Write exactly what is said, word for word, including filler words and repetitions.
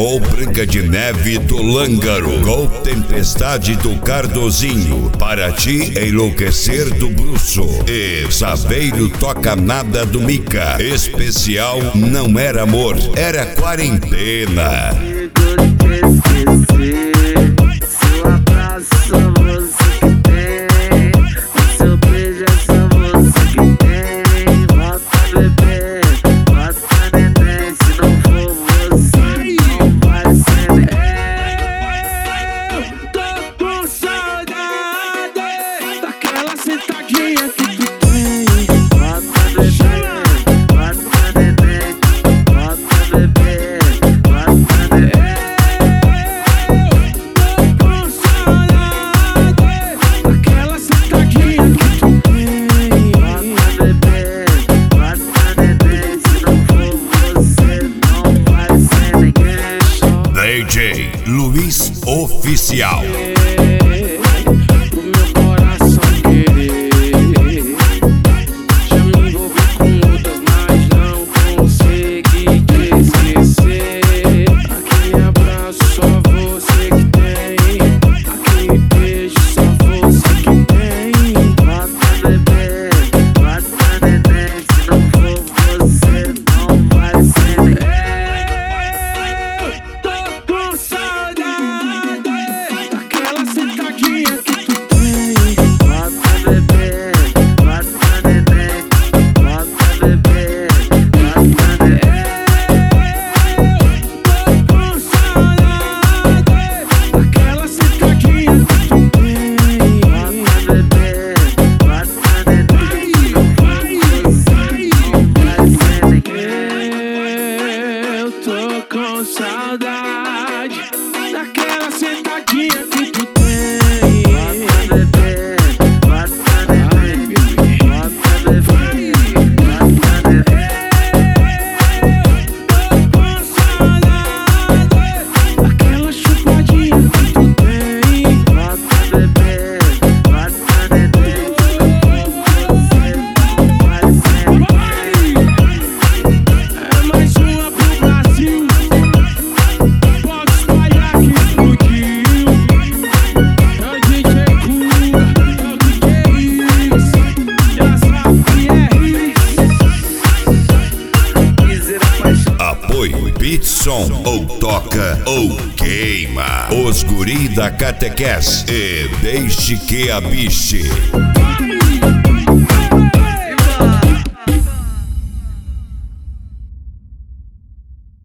Gol Branca de Neve do Lângaro. Gol Tempestade do Cardozinho. Para ti enlouquecer do Bruço. E Saveiro Toca Nada do Mica. Especial Não Era Amor, Era Quarentena. Seu abraço só você que tem, o seu beijo é só você que tem. Volta bebê, volta neném, se não for você não vai ser neném. Eu tô com saudade daquela sentadinha que tu tem. Volta bebê, volta neném, volta bebê, volta neném. D J Luiz Oficial. O meu coração querer, já me envolvi com outras, mas não consegui te esquecer. Aquele abraço só você que tem, aquele beijo só você que tem. Bota bebê, bota neném, se não for você não vai ser ninguém. Saudade daquela sentadinha que tu tem. Bota bebê, bota neném, bota bebê, bota neném. Tô com saudade daquela chupadinha que tu tem. Bota bebê, bota neném, você não vai ser ninguém. É mais uma pro Brasil. Apoio Beatson, ou toca ou queima. Os guri da Catequese e Deixe que a biche.